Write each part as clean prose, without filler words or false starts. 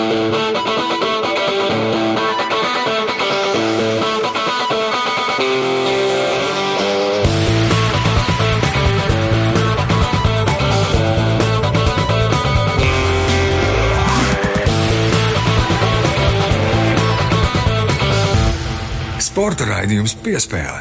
Sporta raidījums Piespēle.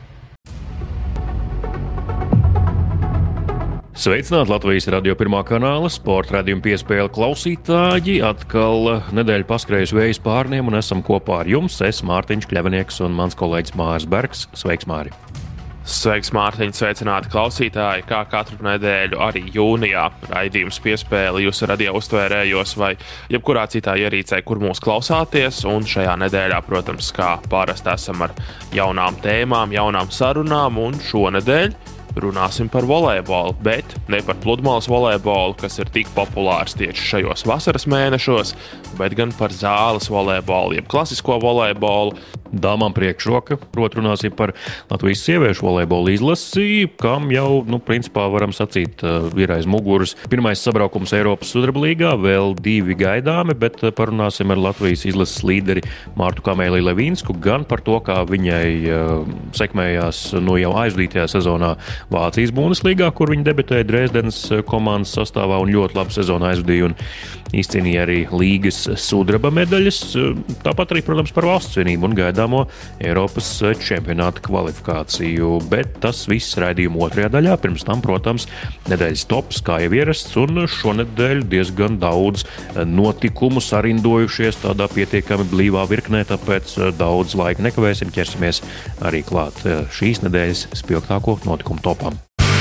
Sveicināti Latvijas radio pirmā kanāla sporta raidījuma Piespēle klausītāji. Atkal nedēļa paskrējusi vējas pārniem un esam kopā ar jums. Es Mārtiņš Kļavinieks un mans kolēģis Māris Bergs. Sveiks, Māri! Sveiks, Mārtiņ, sveicināti klausītāji, kā katru nedēļu arī jūnijā raidījums Piespēle jūsu radio uztvērējos vai jebkurā citā ierīcē, kur mūs klausāties, un šajā nedēļā, protams, kā parasti esam ar jaunām tēmām, jaunām sarunām, un šonedēļ runāsim par volejbolu, bet ne par pludmales volejbolu, kas ir tik populārs tieši šajos vasaras mēnešos, bet gan par zāles volejbolu, jeb klasisko volejbolu. Dāmām priekšroka, proti runāsim par Latvijas sieviešu volejbolu izlasi, kam jau, principā varam sacīt, ir aiz muguras. Pirmais sabraukums Eiropas sudraba līgā, vēl 2 gaidāmi, bet parunāsim ar Latvijas izlases līderi Martu Kamēli Levīnsku, gan par to, kā viņai sekmējās jau aizdītajā sezonā Vācijas Bundeslīgā, kur viņa debitēja Dresdenes komandas sastāvā un ļoti labu sezonu aizvadīja un izcīnīja arī līgas sudraba medaļas. Tāpat arī, protams, par valsts vienību un gaidāmo Eiropas čempionāta kvalifikāciju. Bet tas viss raidījuma otrajā daļā. Pirms tam, protams, nedēļas tops, kā jau ierasts, un šonedēļ diezgan daudz notikumu sarindojušies tādā pietiekami blīvā virknē, tāpēc daudz laika nekavēsim, ķersimies arī klāt šīs nedēļas spilgtāko notikumu topam.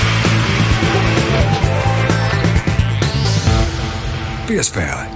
Piespēle.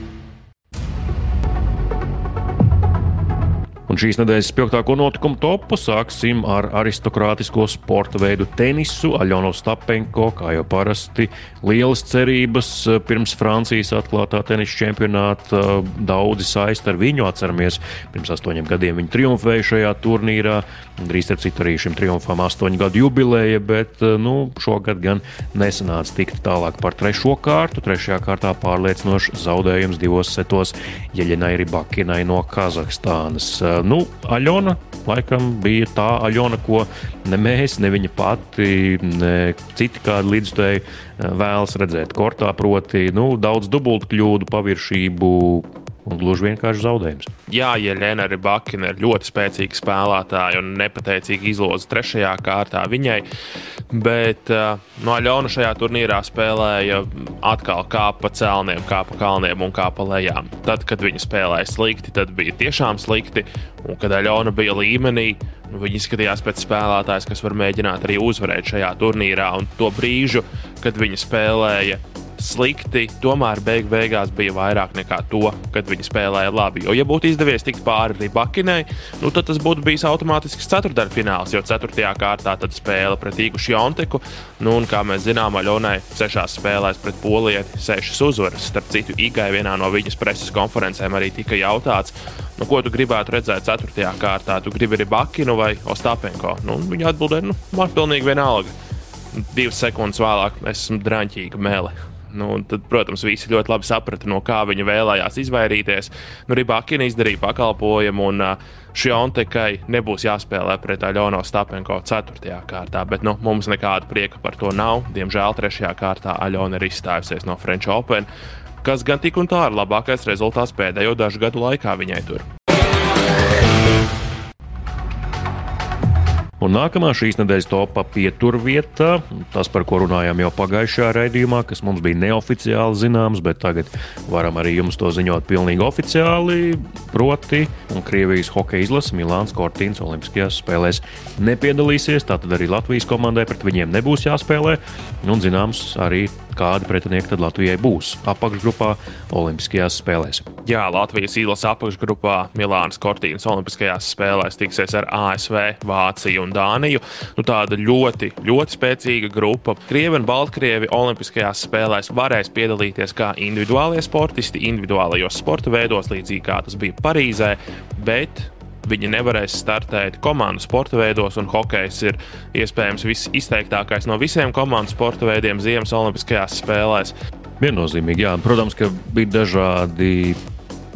Un šīs nedēļas spilgtāko notikumu topu sāksim ar aristokrātisko sporta veidu tenisu. Aļona Ostapenko, kā jau parasti, lielas cerības pirms Francijas atklātā tenisa čempionāta. Daudzi saist ar viņu, atceramies, pirms 8 gadiem viņa triumfēja šajā turnīrā. Drīz starp citu arī šim triumfam 8 gadu jubileja, bet šogad gan nesanāca tikt tālāk par 3. kārtu. 3. kārtā pārliecinošs zaudējums 2 setos Jeļenai Ribakinai no Kazahstānas. Aļona laikam bija tā Aļona, ko ne mēs, ne viņa pati, ne citi kādi līdzstēji vēlas redzēt kortā, proti daudz dubultu kļūdu, paviršību un gluži vienkārši zaudējums. Jā, Jeļena Ribakina ir ļoti spēcīga spēlētāja un nepateicīga izloze 3. kārtā viņai, bet Aļona šajā turnīrā spēlēja atkal kā pa celniem, kā pa kalniem un kā pa lejām. Tad, kad viņa spēlēja slikti, tad bija tiešām slikti, un kad Aļona bija līmenī, viņa izskatījās pēc spēlētājas, kas var mēģināt arī uzvarēt šajā turnīrā, un to brīžu, kad viņa spēlēja slikti, tomēr beigās bija vairāk nekā to, kad viņi spēlēja labi. Jo, ja būtu izdevies tikt pāri Ribakinai, tad tas būtu bijis automātisks ceturtdaļfināls, jo 4. kārtā tad spēle pret Igu Šjonteku. Un, kā mēs zinām, Aļonai 6 spēlēs pret polieti 6 uzvaras. Starp citu, Igai vienā no viņas preses konferencēm arī tika jautāts, ko tu gribētu redzēt 4. kārtā? Tu gribi Ribakinu vai Ostapenko? Viņa atbildēja, man pilnīgi vienalga. 2 sekundes vēlāk esmu draņķīga mele. Tad, protams, visi ļoti labi saprata, no kā viņa vēlējās izvairīties. Ribakina izdarīja pakalpojumu, un Šjontekai nebūs jāspēlē pret Aļonu Ostapenko 4. kārtā, bet mums nekāda prieka par to nav. Diemžēl 3. kārtā Aļona ir izstājusies no French Open, kas gan tik un tā ir labākais rezultāts pēdējo dažu gadu laikā viņai tur. Un nākamā šīs nedēļas topā pieturvieta, tas, par ko runājām jau pagājušajā raidījumā, kas mums bija neoficiāli zināms, bet tagad varam arī jums to ziņot pilnīgi oficiāli, proti, un Krievijas hokeja izlase Milāns Cortīnas olimpiskajās spēlēs nepiedalīsies, tātad arī Latvijas komandai pret viņiem nebūs jāspēlē, un zināms arī kādi pretinieki tad Latvijai būs apakšgrupā olimpiskajās spēlēs. Jā, Latvijas izlase apakšgrupā Milānas Cortīnas olimpiskajās spēlēs tiksies ar ASV, Vāciju un Dāniju. Tāda ļoti, ļoti spēcīga grupa. Krievi un Baltkrievi olimpiskajās spēlēs varēs piedalīties kā individuālie sportisti, individuālajos sporta veidos, līdzīgi kā tas bija Parīzē, bet viņi nevarēs startēt komandu sporta veidos, un hokejs ir iespējams visizteiktākais no visiem komandu sporta veidiem ziemas olimpiskajās spēlēs. Viennozīmīgi, jā. Protams, ka bija dažādi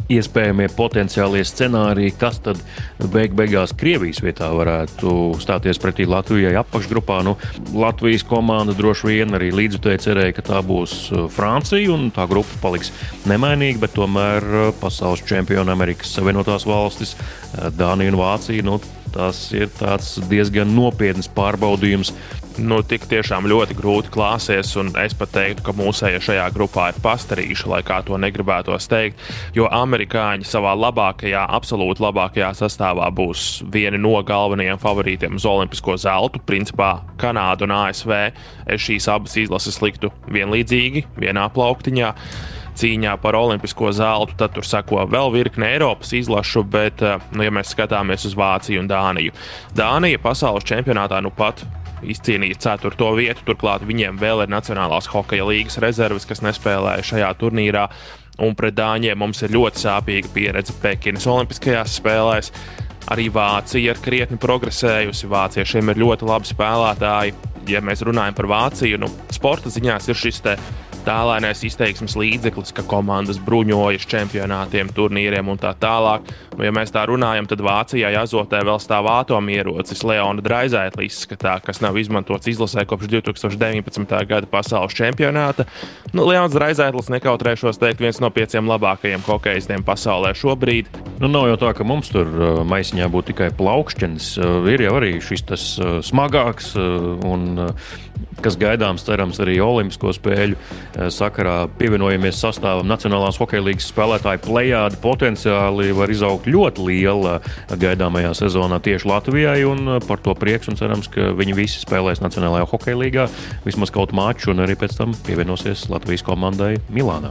iespējamie potenciālie scenāriji, kas tad beigās Krievijas vietā varētu stāties pretī Latvijai apakšgrupā. Latvijas komanda droši vien arī līdzutēji cerēja, ka tā būs Francija, un tā grupa paliks nemainīga, bet tomēr pasaules čempioni Amerikas Savienotās valstis, Dānija un Vācija, tas ir tāds diezgan nopietns pārbaudījums. Tik tiešām ļoti grūti klāsies, un es pat teiktu, ka mūsējie šajā grupā ir pastarīši, lai kā to negribētos teikt, jo amerikāņi savā absolūti labākajā sastāvā būs vieni no galvenajiem favorītiem uz olimpisko zeltu, principā Kanāda un ASV. Es šīs abas izlases liktu vienlīdzīgi, vienā plauktiņā. Cīņā par olimpisko zeltu, tad tur seko vēl virkne Eiropas izlašu, bet, ja mēs skatāmies uz Vāciju un Dāniju. Dānija pasaules čempionātā pat izcīnīja 4. vietu, turklāt viņiem vēl ir Nacionālās hokeja līgas rezerves, kas nespēlēja šajā turnīrā, un pret Dāņiem mums ir ļoti sāpīga pieredze Pekinas olimpiskajās spēlēs. Arī Vācija ir krietni progresējusi, vāciešiem ir ļoti labi spēlētāji. Ja mēs runājam par Vāciju, sporta ziņās ir šis tālainais izteiksmes līdzeklis, ka komandas bruņojas čempionātiem, turnīriem un tā tālāk. Ja mēs tā runājam, tad Vācijā Azotē vēl stāv atomierocis Leona Draisaitla izskatā, kas nav izmantots izlasē kopš 2019. gada pasaules čempionāta. Leons Draisaitls, nekautrēšos teikt, viens no 5 labākajiem hokeistiem pasaulē šobrīd. Nav jau tā, ka mums tur maisiņā būtu tikai plaukšķenis. Ir jau arī šis tas smagāks un kas gaidāms, cerams, arī Olimpisko spēļu sakarā pievienojamies sastāvam Nacionālās hokeja līgas spēlētāju plejādi potenciāli var izaugt ļoti liela gaidāmajā sezonā tieši Latvijai, un par to prieks un cerams, ka viņi visi spēlēs Nacionālajā hokeja līgā vismaz kaut maču un arī pēc tam pievienosies Latvijas komandai Milānā.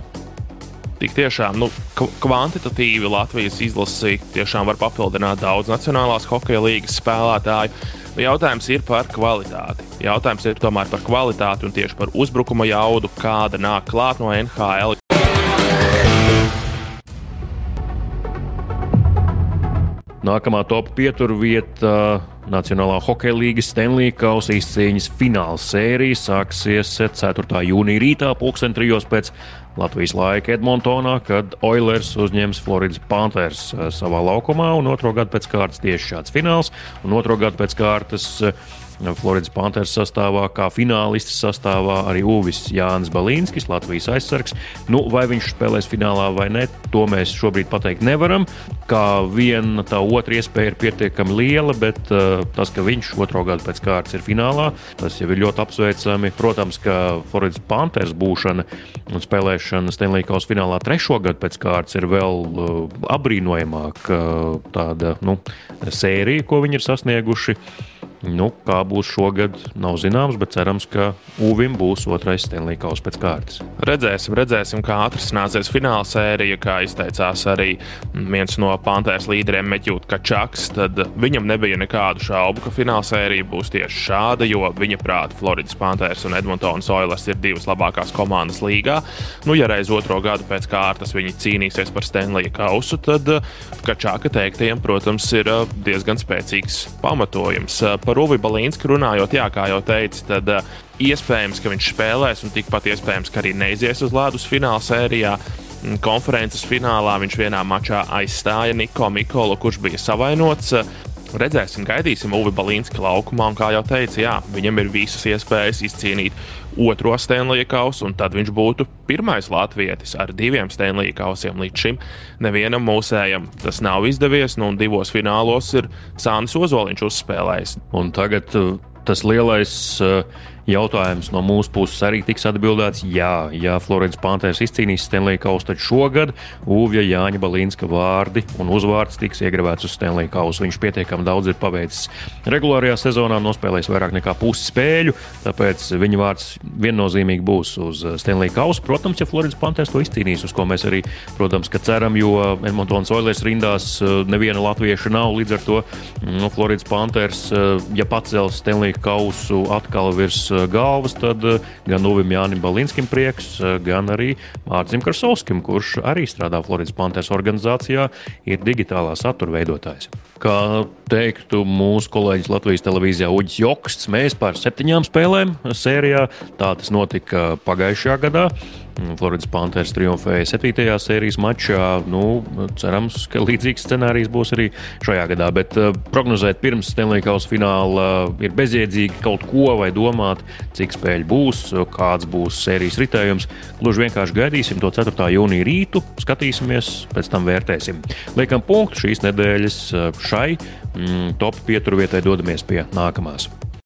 Tik tiešām, kvantitatīvi Latvijas izlasi tiešām var papildināt daudz Nacionālās hokeja līgas spēlētāju. Jautājums ir par kvalitāti. Jautājums ir tomēr par kvalitāti un tieši par uzbrukuma jaudu, kāda nāk klāt no NHL. Nākamā top pieturvieta Nacionālā hokeja līgas Stanley Kausa izcīņas fināla sērija sāksies 4. jūnija rītā 3:00 pēc Latvijas laika Edmontonā, kad Oilers uzņems Floridas Panthers savā laukumā, un 2. gadu pēc kārtas tieši šāds fināls, un 2. gadu pēc kārtas Floridas Panthers sastāvā, kā finālists sastāvā arī Uvis Jānis Balīnskis, Latvijas aizsargs. Vai viņš spēlēs finālā vai ne, to mēs šobrīd pateikt nevaram. Kā viena tā otra iespēja ir pietiekami liela, bet tas, ka viņš 2. gadu pēc kārtas ir finālā, tas jau ir ļoti apsveicami. Protams, ka Floridas Panthers būšana un spēlēšana Stanley Kausa finālā 3. gadu pēc kārtas ir vēl apbrīnojamāka tāda sērija, ko viņi ir sasnieguši. Kā būs šogad, nav zināms, bet cerams, ka Uvim būs 2. Stanley Kausa pēc kārtas. Redzēsim, kā atrisināsies fināla sērija, kā izteicās arī viens no Panthers līderiem Meķūt Kačaks, tad viņam nebija nekādu šaubu, ka fināla sērija būs tieši šāda, jo viņa prāt Floridas Panthers un Edmontonas Oilers ir 2 labākās komandas līgā. Ja reiz 2. gadu pēc kārtas viņi cīnīsies par Stanley Kausu, tad Kačaka teiktajiem, protams, ir diezgan spēcīgs pamatojums. Par Uvi Balīnski runājot, kā jau teici, tad iespējams, ka viņš spēlēs un tikpat iespējams, ka arī neizies uz ledus fināla sērijā. Konferences finālā viņš vienā mačā aizstāja Niko Mikolu, kurš bija savainots. Redzēsim, gaidīsim Uvi Balīnski laukumā, un kā jau teici, viņam ir visas iespējas izcīnīt 2. Stanley Kausu, un tad viņš būtu 1. latvietis ar 2 Stanley Kausiem. Līdz šim nevienam mūsējam tas nav izdevies, un 2 finālos ir Sānis Ozoliņš uzspēlējis. Un tagad tas lielais jautājums no mūsu puses arī tiks atbildēts. Ja Floridas Panthers izcīnīs Stanley Kausu, tad šogad Uvja Jāņa Balīnska vārdi un uzvārds tiks iegravēts uz Stanley Kausu. Viņš pietiekami daudz ir paveicis regulārajā sezonā, nospēlējis vairāk nekā pusi spēļu, tāpēc viņa vārds viennozīmīgi būs uz Stanley Kausu. Protams, ja Floridas Panthers to izcīnīs, uz ko mēs arī, protams, ka ceram, jo Edmontonas Oilers rindās neviena latvieša nav, līdz ar to Floridas Panthers, ja pacels Stanley Kausu atkal virs galvas, tad gan Uvim Jānim Balīnskim prieks, gan arī Mārcim Karsovskim, kurš arī strādā Floridas Panthers organizācijā, ir digitālā satura veidotājs. Kā teiktu mūsu kolēģis Latvijas televīzijā Uģis Joksts, mēs par 7 spēlēm sērijā, tā tas notika pagājušajā gadā. Floridas Panthers triumfēja 7. sērijas mačā. Cerams, ka līdzīgs scenārijs būs arī šajā gadā, bet prognozēt pirms Stanley Kausa fināla ir bezjēdzīgi kaut ko vai domāt, cik spēļu būs, kāds būs sērijas ritējums. Gluži vienkārši gaidīsim to 4. jūnija rītu, skatīsimies, pēc tam vērtēsim. Liekam punktu šīs nedēļas šai top pieturvietai, dodamies pie nākamās.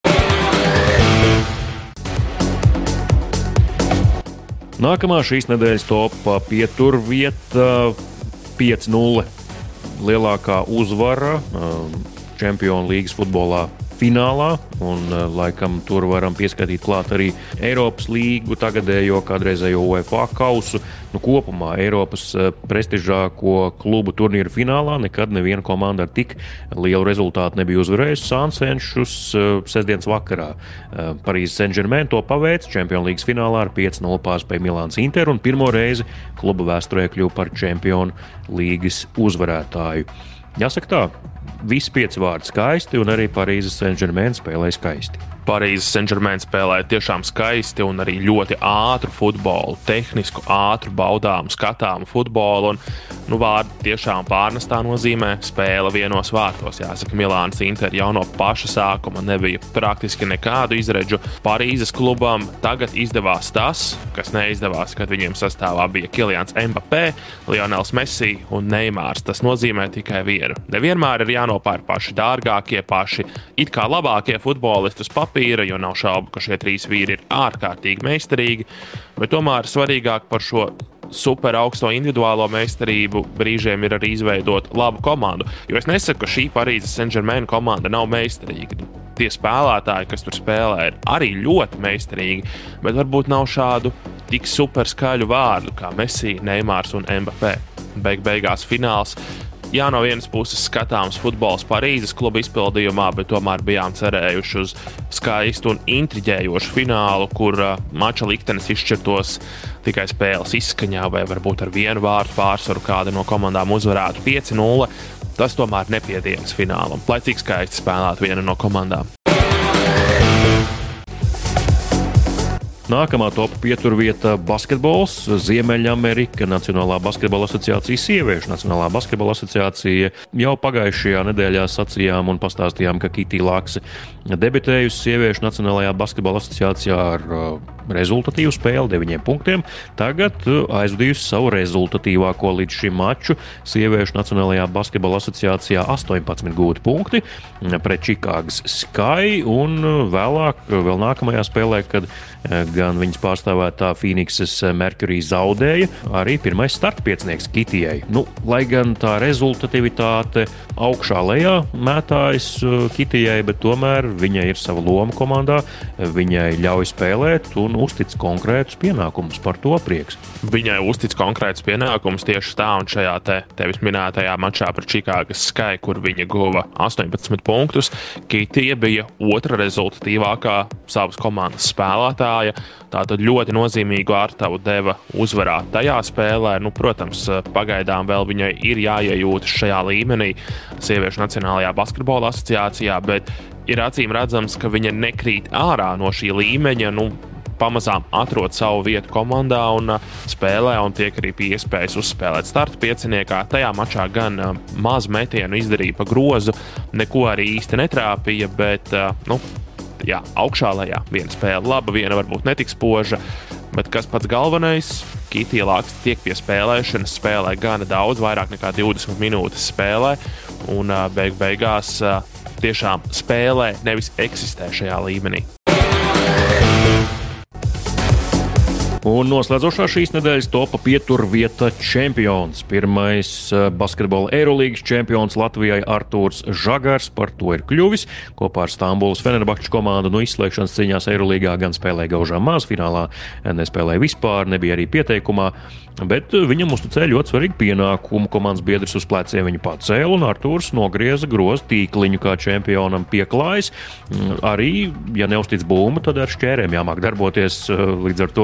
Nākamā šīs nedēļas top pieturvieta 5-0. Lielākā uzvara Čempionu līgas futbolā finālā, un laikam tur varam pieskatīt klāt arī Eiropas līgu, tagadējo kādreizējo UEFA kausu. Kopumā Eiropas prestižāko klubu turnīru finālā nekad neviena komanda ar tik lielu rezultātu nebija uzvarējusi Sansenšus sestdienas vakarā. Parīzes Saint-Germain to paveic Čempionu līgas finālā ar 5-0 pārspēja Milāns Interu un pirmo reizi kluba vēsturē kļuva par Čempionu līgas uzvarētāju. Jāsaka tā, visi 5 vārdi skaisti, un arī Parīzes Saint-Germain spēlēja skaisti. Parīzes Saint-Germain spēlēja tiešām skaisti un arī ļoti ātru futbolu, tehnisku, ātru, baudāmu, skatāmu futbolu. Un, vārdi tiešām pārnestā nozīmē spēle vienos vārtos. Jāsaka, Milāns Inter jau no paša sākuma nebija praktiski nekādu izredzu. Parīzes klubam tagad izdevās tas, kas neizdevās, kad viņiem sastāvā bija Kylians Mbappé, Lionels Messi un Neimārs. Tas nozīmē tikai vienu. Nevienmēr ir jānopērk paši dārgākie, paši it kā labākie futbolisti uz papīra, jo nav šaubu, ka šie 3 vīri ir ārkārtīgi meistarīgi, bet tomēr svarīgāk par šo super augsto individuālo meistarību brīžiem ir arī izveidot labu komandu. Jo es nesaku, ka šī Parīzes Saint-Germain komanda nav meistarīga. Tie spēlētāji, kas tur spēlē, ir arī ļoti meistarīgi, bet varbūt nav šādu tik super skaļu vārdu kā Messi, Neimārs un Mbappé. Beigās fināls. Jā, no vienas puses skatāms futbols Parīzes kluba izpildījumā, bet tomēr bijām cerējuši uz skaistu un intriģējošu finālu, kur mača liktenis izšķirtos tikai spēles izskaņā vai varbūt ar vienu vārdu pārsvaru kāda no komandām uzvarētu 5-0. Tas tomēr nepiedienas finālam, lai cik skaisti spēlētu viena no komandām. Nākamā top pieturvieta basketbols. Ziemeļamerika Nacionālā basketbola asociācija, Sieviešu Nacionālā basketbola asociācija. Jau pagājušajā nedēļā sacījām un pastāstījām, ka Kitī Lakse debitējusi Sieviešu Nacionālajā basketbola asociācijā ar rezultatīvu spēli 9 punktiem. Tagad aizvadījusi savu rezultatīvāko līdz šim maču. Sieviešu Nacionālajā basketbola asociācijā 18 gūti punkti pret Čikāgas Sky, un vēl nākamajā spēlē, kad gan viņas pārstāvētā Phoenixes Mercury zaudēja, arī pirmais startpiecinieks Kitijai. Lai gan tā rezultativitāte augšā lejā mētājas Kitijai, bet tomēr viņai ir sava loma komandā, viņai ļauj spēlēt un uztic konkrētus pienākumus, par to prieks. Viņai uztic konkrētus pienākumus tieši tā, un šajā tevis minētajā mačā pret Čikāgas Sky, kur viņa guva 18 punktus, Kitija bija otra rezultatīvākā savas komandas spēlētāja. Tātad ļoti nozīmīgu ārtavu deva uzvarā tajā spēlē. Protams, pagaidām vēl viņai ir jāiejūtas šajā līmenī Sieviešu Nacionālajā basketbola asociācijā, bet ir acīm redzams, ka viņa nekrīt ārā no šī līmeņa, pamazām atrod savu vietu komandā un spēlē, un tiek arī pie iespējas uzspēlēt starta pieciniekā. Tajā mačā gan maz metienu izdarīja pa grozu, neko arī īsti netrāpīja, bet, jā, augšā lejā viena spēle laba, viena varbūt netik spoža, bet kas pats galvenais, Kitija Lakse tiek pie spēlēšanas, spēlē gana daudz, vairāk nekā 20 minūtes spēlē, un beigās tiešām spēlē, nevis eksistē šajā līmenī. Un noslēdzošā šīs nedēļas topa pieturvieta čempions. Pirmais basketbola Eirolīgas čempions Latvijai Artūrs Žagars par to ir kļuvis. Kopā ar Stambulas Fenerbahču komandu izslēgšanas cīņās Eirolīgā gan spēlēja gaužām maz, finālā nespēlēja vispār, nebija arī pieteikumā, bet viņam uzticēja ļoti svarīgu pienākumu. Komandas biedrs uz pleciem viņu pacēla, un Artūrs nogrieza grozu tīkliņu, kā čempionam pieklājas. Arī, ja neuztic bumbu, tad ar šķērēm jāmāk darboties, līdz ar to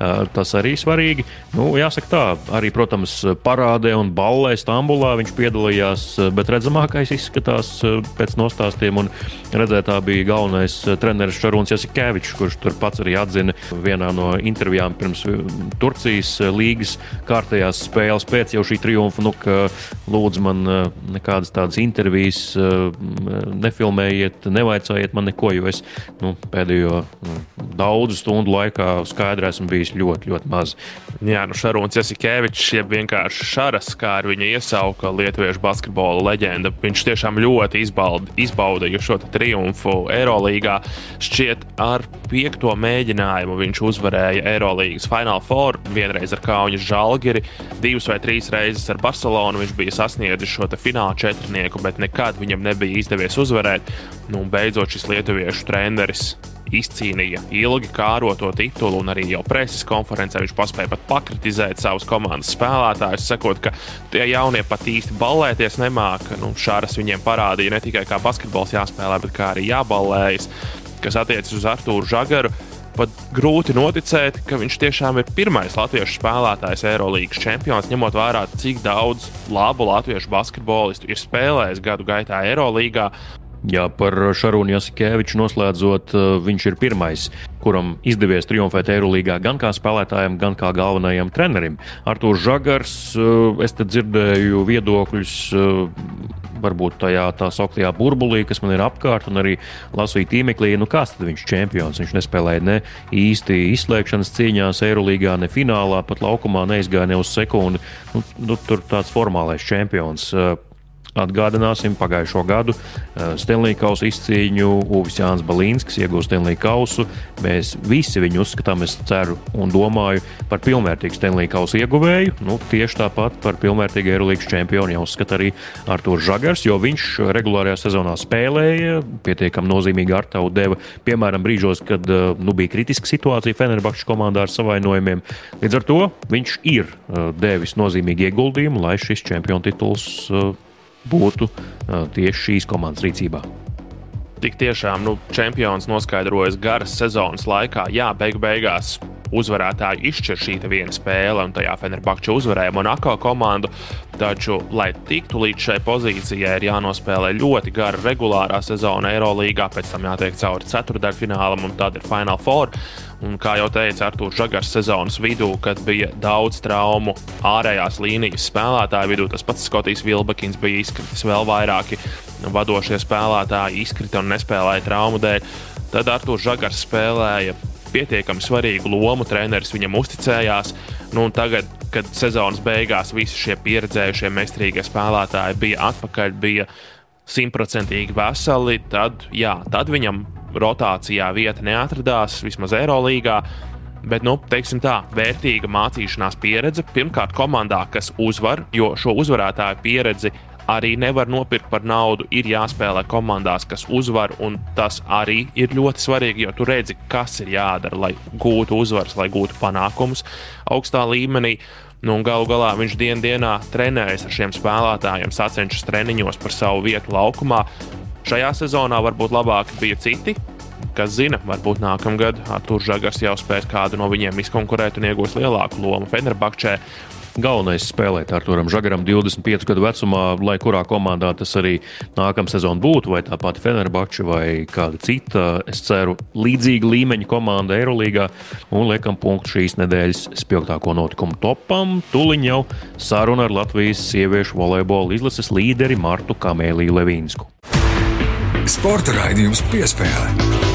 Tas arī svarīgi. Jāsaka tā, arī, protams, parādē un ballē Stambulā viņš piedalījās, bet redzamākais izskatās pēc nostāstiem un redzētā bija galvenais treneris Šarūns Jasikevičs, kurš tur pats arī atzina vienā no intervijām pirms Turcijas līgas kārtējās spēles pēc jau šī triumfa, ka lūdzu man nekādas tādas intervijas nefilmējiet, nevaicājiet man neko, jo es pēdējo daudzu stundu laikā skaidri esmu bijis ļoti, ļoti maz. Jā, Šarūns Jasikevičs, jeb vienkārši Šaras, kā ar viņu iesauka lietuviešu basketbola leģenda. Viņš tiešām ļoti izbaudīja šo triumfu Eirolīgā. Šķiet, ar 5. mēģinājumu viņš uzvarēja Eirolīgas Final Four, vienreiz ar Kaunas Žalgiri, 2 vai 3 reizes ar Barcelonu. Viņš bija sasniedzis šo fināla 4, bet nekad viņam nebija izdevies uzvarēt. Beidzot šis lietuviešu treneris izcīnīja ilgi kāroto titulu, un arī jau preses konferencē viņš paspēja pat pakritizēt savus komandas spēlētājus, sakot, ka tie jaunie pat īsti ballēties nemāka. Šāras viņiem parādīja ne tikai kā basketbols jāspēlē, bet kā arī jāballējas, kas attiecas uz Artūru Žagaru. Pat grūti noticēt, ka viņš tiešām ir pirmais latviešu spēlētājs Eirolīgas čempions, ņemot vērā, cik daudz labu latviešu basketbolistu ir spēlējis gadu gaitā Eirolīgā. Jā, par Šarūnu Jasikeviču noslēdzot, viņš ir pirmais, kuram izdevies triumfēt Eirolīgā gan kā spēlētājam, gan kā galvenajam trenerim. Artūrs Žagars, es te dzirdēju viedokļus, varbūt tajā tā sauktajā burbulī, kas man ir apkārt, un arī lasīju tīmeklī, kāds tad viņš čempions. Viņš nespēlēja ne īsti izslēgšanas cīņās Eirolīgā, ne finālā, pat laukumā neizgāja ne uz sekundi. Tur tāds formālais čempions. Atgādināsim pagājušo gadu Stanley Kausa izcīņu. Uvis Jānis Balīnskis iegūst Stanley Kausu. Mēs visi viņu uzskatām, es ceru un domāju, par pilnvērtīgu Stanley Kausa ieguvēju. Tieši tāpat par pilnvērtīgu Eirolīgas čempionu jāuzskata arī Artūrs Žagars, jo viņš regulārajā sezonā spēlēja, pietiekami nozīmīgi artavu deva, piemēram, brīžos, kad bija kritiska situācija Fenerbahčes komandā ar savainojumiem. Līdz ar to viņš ir devis nozīmīgi ieguldījumu, lai šis čempionu tituls būtu tieši šīs komandas rīcībā. Tik tiešām čempions noskaidrojas garas sezonas laikā. Jā, beigās uzvarētāju izšķir šī viena spēle, un tajā Fenerbahče uzvarēja Monako komandu. Taču, lai tiktu līdz šai pozīcijai, ir jānospēlē ļoti gara regulārā sezona Eirolīgā, pēc tam jātiek cauri ceturtdaļfinālam, un tad ir Final Four. Un, kā jau teica Artūrs Žagars sezonas vidū, kad bija daudz traumu ārējās līnijas spēlētāju vidū, tas pats Skotijs Vilbekins bija izkritis, vēl vairāki vadošie spēlētāji izkrita un nespēlēja traumu dēļ. Tad Artūrs Žagars spēlēja pietiekami svarīgu lomu, treneris viņam uzticējās. Un tagad, kad sezonas beigās visi šie pieredzējušie meistarīgie spēlētāji bija atpakaļ, bija 100% veseli, tad viņam rotācijā vieta neatradās, vismaz Eirolīgā, bet, teiksim tā, vērtīga mācīšanās pieredze. Pirmkārt komandā, kas uzvar, jo šo uzvarētāju pieredzi arī nevar nopirkt par naudu, ir jāspēlē komandās, kas uzvar, un tas arī ir ļoti svarīgi, jo tu redzi, kas ir jādara, lai gūtu uzvaras, lai gūtu panākumus augstā līmenī. Un galu galā viņš dienā trenējas ar šiem spēlētājiem, sacenšas treniņos par savu vietu laukumā. Šajā sezonā varbūt labāki bija citi, kas zina, varbūt nākamgad Artūrs Žagars jau spēs kādu no viņiem izkonkurēt un iegūs lielāku lomu Fenerbahčē. Galvenais spēlēt Artūram Žagaram 25 gadu vecumā, lai kurā komandā tas arī nākamā sezona būtu, vai tā pati Fenerbahče vai kāda cita, es ceru, līdzīga līmeņa komanda Eirolīgā, un liekam punktu šīs nedēļas spilgtāko notikumu topam. Tuliņ jau saruna ar Latvijas sieviešu volejbola izlases līderi Martu Kamēliju Levīnsku. Sporta raidījums Piespēle.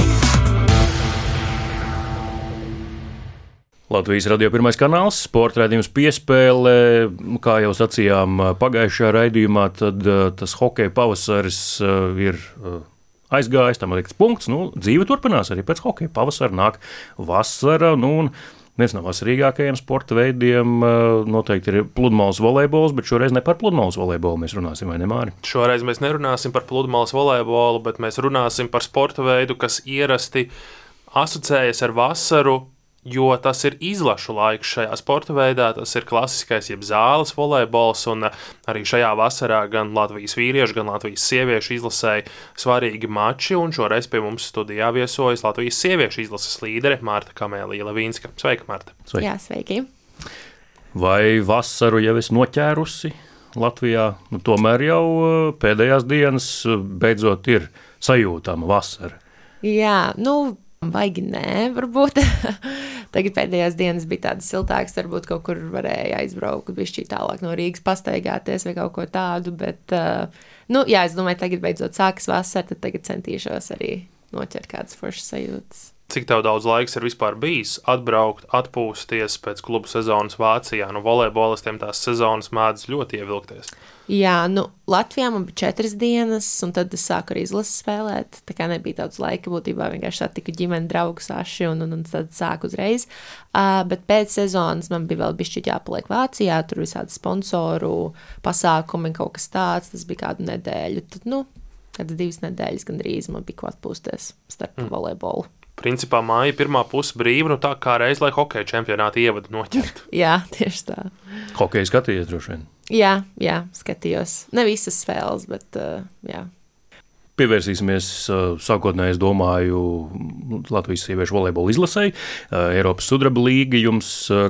Latvijas radio pirmais kanāls, sporta raidījums Piespēle. Kā jau sacījām pagājušajā raidījumā, tad tas hokeja pavasaris ir aizgājis, tam likts punkts. Dzīve turpinās arī pēc hokeja pavasara, nāk vasara. Viens no vasarīgākajiem sporta veidiem noteikti ir pludmales volejbols, bet šoreiz ne par pludmales volejbolu mēs runāsim, vai ne, Māri? Šoreiz mēs nerunāsim par pludmales volejbolu, bet mēs runāsim par sporta veidu, kas ierasti asociējas ar vasaru, jo tas ir izlašu laiks šajā sporta veidā. Tas ir klasiskais, jeb zāles volejbols, un arī šajā vasarā gan Latvijas vīriešu, gan Latvijas sieviešu izlasēja svarīgi mači, un šoreiz pie mums studijā viesojas Latvijas sieviešu izlases līdere Marta Kamēlija Levīnska. Sveika, Marta! Sveiki. Jā, sveiki! Vai vasaru jau esi noķērusi Latvijā? Tomēr jau pēdējās dienas beidzot ir sajūtama vasara. Jā, baigi nē, varbūt. Tagad pēdējās dienas bija tādas siltākas, varbūt kaut kur varēja aizbraukt, bišķi tālāk no Rīgas pastaigāties vai kaut ko tādu, bet, jā, es domāju, tagad beidzot sākas vasara, tad tagad centīšos arī noķert kādas foršas sajūtas. Cik tev daudz laiks ir vispār bijis atbraukt, atpūsties pēc klubu sezonas Vācijā? Volejbolistiem tās sezonas mēdz ļoti ievilkties. Jā, Latvijā man bija 4 dienas, un tad es sāku arī izlases spēlēt. Tā kā nebija daudz laika, būtībā vienkārši satiku ģimeni, draugu saši, un tad sāku uzreiz. Bet pēc sezonas man bija vēl bišķi jāpaliek Vācijā, tur visādi sponsoru pasākumi, kaut kas tāds, tas bija kādu nedēļu. Tad, kādas 2 nedēļas gandrīz man bija ko atpūsties starp volejbolu. Principā māja pirmā puse brīva, tā kā reiz, lai hokeja čempionāti ievadu noķertu. Jā, tieši tā. Hokeju skatījies droši vien? Jā, skatījos. Ne visas spēles, bet jā. Pievērsīsimies sākotnēji, es domāju, Latvijas sieviešu volejbola izlasēji. Eiropas sudraba līga jums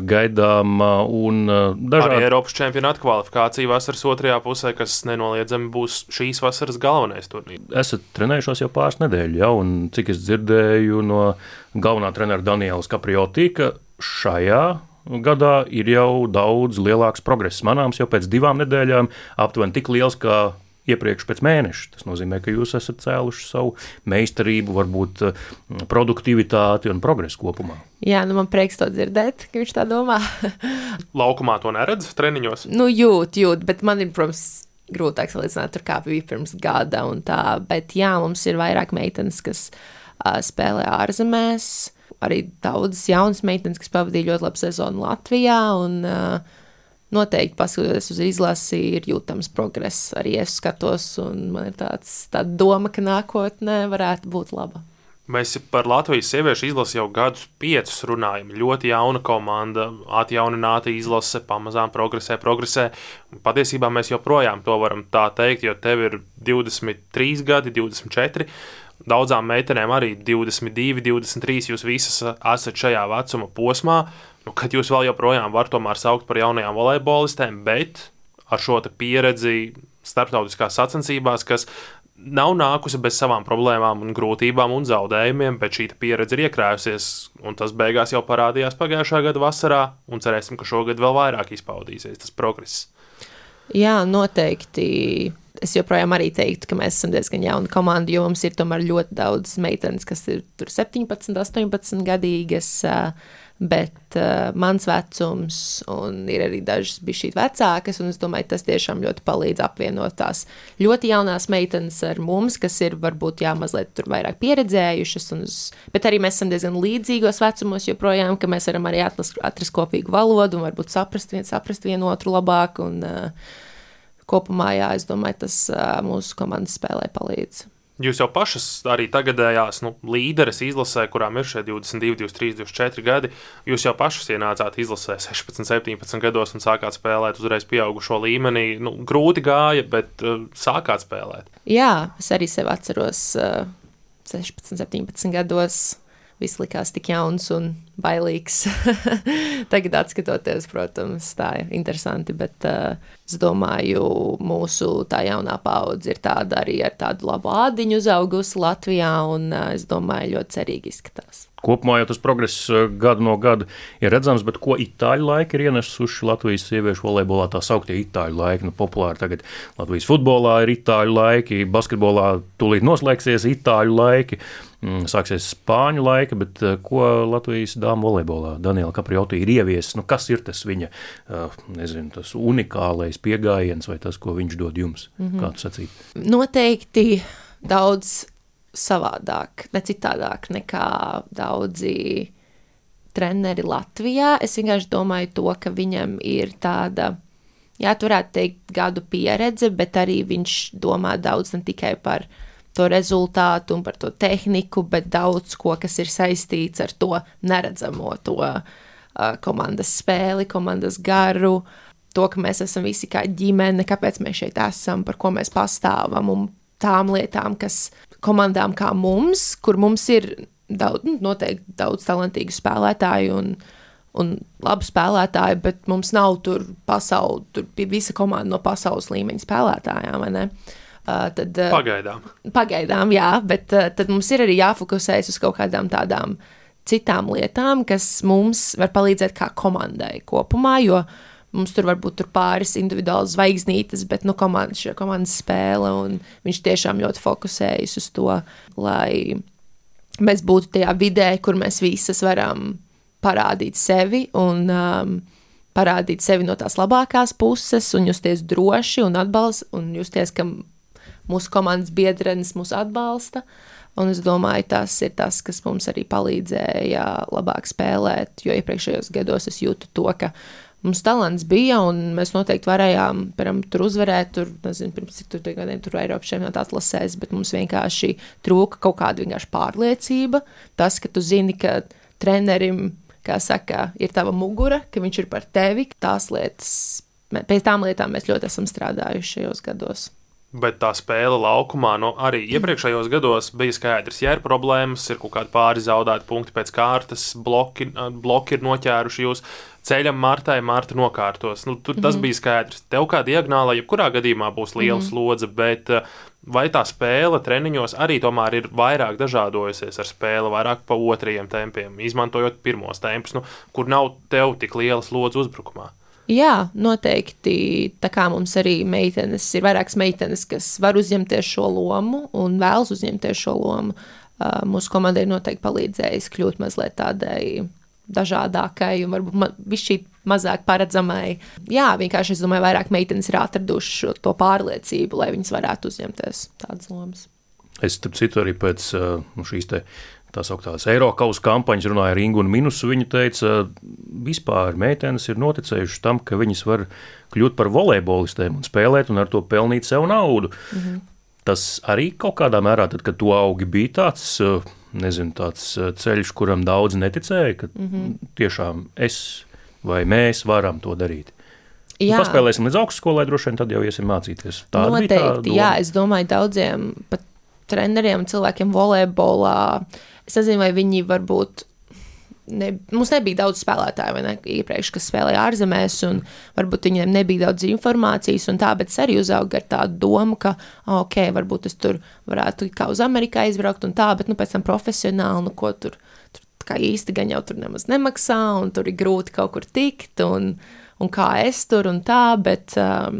gaidām un dažādi. Arī Eiropas čempionāta kvalifikācija vasaras otrajā pusē, kas nenoliedzami būs šīs vasaras galvenais turnīrs. Esat trenējušos jau pāris nedēļu, ja, un cik es dzirdēju no galvenā trenera Danielas Caprioti, ka šajā gadā ir jau daudz lielāks progress manāms jau pēc 2 nedēļām, aptuveni tik liels, kā iepriekš pēc mēneša. Tas nozīmē, ka jūs esat cēluši savu meistarību, varbūt produktivitāti un progresu kopumā. Jā, man prieks to dzirdēt, ka viņš tā domā. Laukumā to neredz treniņos? Jūt, bet man ir, protams, grūtāk salīdzināt tur, kā bija pirms gada un tā, bet jā, mums ir vairāk meitenes, kas spēlē ārzemēs, arī daudzas jaunas meitenes, kas pavadīja ļoti labu sezonu Latvijā, un noteikti, paskatoties uz izlasi, ir jūtams progress. Arī es skatos, un man ir tāda doma, ka nākotnē varētu būt laba. Mēs par Latvijas sieviešu izlasi jau 5 gadus runājam. Ļoti jauna komanda, atjaunināta izlase, pamazām progresē. Patiesībā mēs joprojām to varam tā teikt, jo tev ir 23 gadi, 24. Daudzām meitenēm arī 22, 23. Jūs visas esat šajā vecuma posmā. Kad jūs vēl joprojām varat tomēr saukt par jaunajām volejbolistēm, bet ar šo pieredzi starptautiskās sacensībās, kas nav nākusi bez savām problēmām un grūtībām un zaudējumiem, bet šī pieredze ir iekrājusies, un tas beigās jau parādījās pagājušā gada vasarā, un cerēsim, ka šogad vēl vairāk izpaudīsies tas progress. Jā, noteikti. Es joprojām arī teiktu, ka mēs esam diezgan jauna komanda, jo mums ir tomēr ļoti daudz meitenes, kas ir tur 17, 18 gadīgas, bet mans vecums un ir arī dažas bišķīt vecākas, un es domāju, tas tiešām ļoti palīdz apvienot tās ļoti jaunās meitenes ar mums, kas ir varbūt mazliet tur vairāk pieredzējušas, bet arī mēs esam diezgan līdzīgos vecumos joprojām, ka mēs varam arī atrast kopīgu valodu un varbūt saprast vienu otru labāk, un kopumā, es domāju, tas mūsu komandas spēlē palīdz. Jūs jau pašas arī tagadējās līderes izlasē, kurām ir šie 22, 23, 24 gadi. Jūs jau pašas ienācāt izlasē 16, 17 gados un sākāt spēlēt uzreiz pieaugušo līmenī. Grūti gāja, bet sākāt spēlēt. Jā, es arī sev atceros 16, 17 gados. Viss likās tik jauns un bailīgs. Tagad atskatoties, protams, tā ir interesanti, bet es domāju, mūsu tā jaunā paudze ir tāda arī ar tādu labu ādiņu uzaugusi Latvijā, un es domāju, ļoti cerīgi izskatās. Kopumā jau tas progress gadu no gada ir redzams, bet ko itāļu laiki ir ienesuši Latvijas sieviešu volejbolā, tā sauktie itāļu laiki, populāri tagad Latvijas futbolā ir itāļu laiki, basketbolā tūlīt noslēgsies itāļu laiki, sāksies spāņu laika, bet ko Latvijas dāmu volejbolā Daniela Caprioti ir ieviesis, kas ir tas viņa, tas unikālais pieejams vai tas, ko viņš dod jums, kā tu sacīt? Noteikti daudz savādāk, ne citādāk nekā daudzi treneri Latvijā. Es vienkārši domāju to, ka viņam ir tāda, tu varētu teikt, gadu pieredze, bet arī viņš domā daudz ne tikai par to rezultātu un par to tehniku, bet daudz ko, kas ir saistīts ar to neredzamo, to komandas spēli, komandas garu, to, ka mēs esam visi kā ģimene, kāpēc mēs šeit esam, par ko mēs pastāvam un tām lietām, kas komandām kā mums, kur mums ir noteikti daudz talantīgu spēlētāju un labu spēlētāju, bet mums nav tur visa komanda no pasaules līmeņa spēlētājām, vai ne? Pagaidām, jā, bet tad mums ir arī jāfokusējas uz kaut kādām tādām citām lietām, kas mums var palīdzēt kā komandai kopumā, jo mums tur varbūt pāris individuālas zvaigznītes, bet komandas spēle, un viņš tiešām ļoti fokusējas uz to, lai mēs būtu tajā vidē, kur mēs visas varam parādīt sevi un parādīt sevi no tās labākās puses un justies droši un justies, ka mūsu komandas biedrenes mūs atbalsta. Un es domāju, tas ir tas, kas mums arī palīdzēja labāk spēlēt, jo iepriekšējos gados es jūtu to, ka mums talants bija, un mēs noteikti varējām tur uzvarēt, pirms cik tur gadiem tur Eiropas čempionāta atlasēs, bet mums vienkārši trūka kaut kāda vienkārši pārliecība. Tas, ka tu zini, ka trenerim, kā saka, ir tava mugura, ka viņš ir par tevi, pēc tām lietām mēs ļoti esam strādājuši šajos gados. Bet tā spēle laukumā, arī iepriekšējos gados bija skaidrs, ja ir problēmas, ir kaut kādi pāri zaudēti punkti pēc kārtas, bloki ir noķēruši jūs. Ceļam Marta nokārtos. Tas bija skaidrs. Tev kā diagonālā, jebkurā gadījumā būs liela slodze, bet vai tā spēle treniņos arī tomēr ir vairāk dažādojusies ar spēli, vairāk pa otrajiem tempiem, izmantojot pirmos tempus, kur nav tev tik liela slodze uzbrukumā? Jā, noteikti. Tā kā mums arī ir vairākas meitenes, kas var uzņemties šo lomu un vēlas uzņemties šo lomu. Mūsu komandai noteikti palīdzējis kļūt mazliet tādai dažādākai un varbūt bišķī mazāk paredzamai. Jā, vienkārši es domāju, vairāk meitenes ir atraduši to pārliecību, lai viņas varētu uzņemties tādas lomas. Es, starp citu, arī pēc šīs tā sauktās Eirokausa kampaņas runāja ar Ingu un Minusu. Viņa teica, vispār meitenes ir noticējuši tam, ka viņas var kļūt par volejbolistēm un spēlēt un ar to pelnīt sev naudu. Tas arī kaut kādā mērā, tad, kad tu augi, bija tāds ceļš, kuram daudz neticēja, ka tiešām es vai mēs varam to darīt. Jā. Paspēlēsim līdz augstskolai, droši vien tad jau iesim mācīties. Noteikti, jā, es domāju daudziem pat treneriem un cilvēkiem volejbolā. Es nezinu, vai viņi varbūt mums nebija daudz spēlētāju, vai ne, iepriekš, kas spēlēja ārzemēs, un varbūt viņiem nebija daudz informācijas un tā, bet es arī uzaugu ar tādu domu, ka, varbūt es tur varētu kā uz Ameriku aizbraukt un tā, bet pēc tam profesionāli, ko tur kā īsti gan jau tur nemaz nemaksā, un tur ir grūti kaut kur tikt, un kā es tur un tā, bet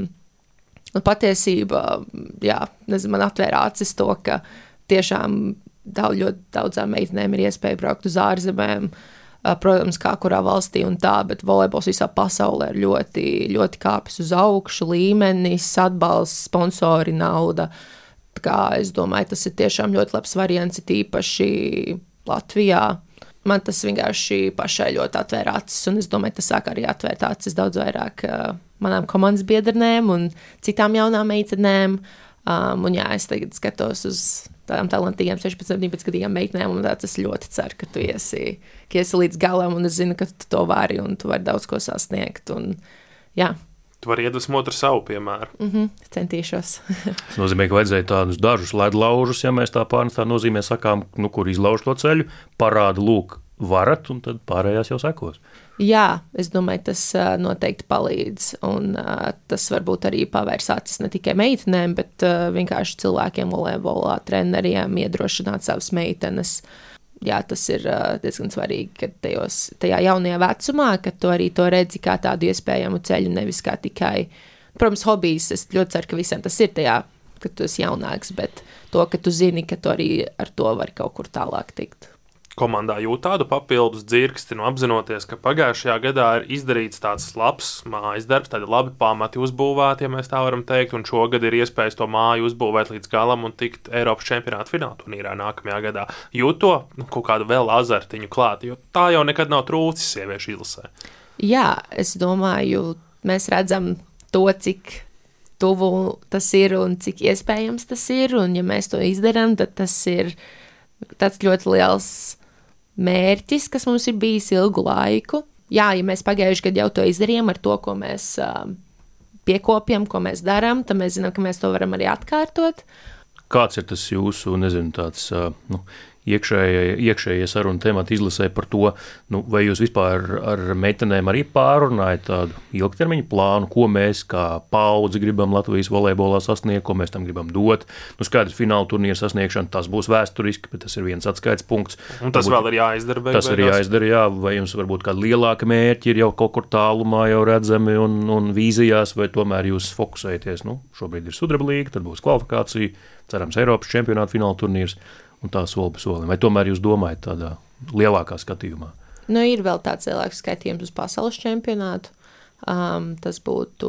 patiesībā, man atvēra acis to, ka tiešām ļoti daudzām meitenēm ir iespēja braukt uz ārzemēm, protams, kā kurā valstī un tā, bet volejbols visā pasaulē ir ļoti, ļoti kāpis uz augšu, līmenis, atbalsts, sponsori, nauda. Tā kā es domāju, tas ir tiešām ļoti labs variants, īpaši Latvijā. Man tas vienkārši pašai ļoti atvēra acis, un es domāju, tas sāk arī atvērt acis daudz vairāk manām komandas biedrenēm un citām jaunām meitenēm. Un es tagad skatos uz tādām talantīgām 16-17 gadīgām meitenēm, un es ļoti ceru, ka tu iesi līdz galam, un es zinu, ka tu to vari, un tu vari daudz ko sasniegt. Un, jā. Tu vari iedvesmot ar savu piemēru. Centīšos. Tas nozīmē, ka vajadzēja tādus dažus ledlaužus, ja mēs tā nozīmē sakām, kur izlauž to ceļu, parāda, lūk, varat, un tad pārējās jau sekos. Jā, es domāju, tas noteikti palīdz, un tas varbūt arī pavērs acis ne tikai meitenēm, bet vienkārši cilvēkiem volejbolā, treneriem iedrošināt savas meitenes. Jā, tas ir diezgan svarīgi, ka tajā jaunajā vecumā, kad tu arī to redzi kā tādu iespējamu ceļu, nevis kā tikai, protams, hobijs. Es ļoti ceru, ka visiem tas ir tajā, kad tu esi jaunāks, bet to, ka tu zini, ka tu arī ar to vari kaut kur tālāk tikt. Komandā jūt tādu papildus dzirksti, apzinoties, ka pagājušajā gadā ir izdarīts tāds labs mājas darbs, tādi labi pamati uzbūvēti, ja mēs tā varam teikt, un šogad ir iespējas to māju uzbūvēt līdz galam un tikt Eiropas čempionāta fināla turnīrā nākamajā gadā. Jūt to kaut kādu vēl azartiņu klāt, jo tā jau nekad nav trūcis sieviešu izlasē. Jā, es domāju, mēs redzam to, cik tuvu tas ir un cik iespējams tas ir. Un, ja mēs to izdarām, tad tas ir tāds ļoti liels mērķis, kas mums ir bijis ilgu laiku. Jā, ja mēs pagājuši gadu jau to izdarījām ar to, ko mēs piekopjam, ko mēs darām, tad mēs zinām, ka mēs to varam arī atkārtot. Kāds ir tas jūsu, tāds iekšējie sarunu temati izlasē par to, vai jūs vispār ar meitenēm arī pārunājat tādu ilgtermiņu plānu, ko mēs kā paudze gribam Latvijas volejbolā sasniegt, ko mēs tam gribam dot. Skaidrs, fināla turnīra sasniegšana, tas būs vēsturiski, bet tas ir viens atskaites punkts. Un tas vēl ir jāizdara beigās. Tas ir jāizdara, jā. Vai jums varbūt kādi lielāki mērķi ir jau kaut kur tālumā jau redzami un vīzijās, vai tomēr jūs fokusēties, šobrīd ir sudraba līga, tad būs kvalifikācija, cerams Eiropas čempionāta fināla turnīrs. Un tā soli pa solim. Vai tomēr jūs domājat tādā lielākā skatījumā? Ir vēl tāds lielāks skatījums uz pasaules čempionātu. Tas būtu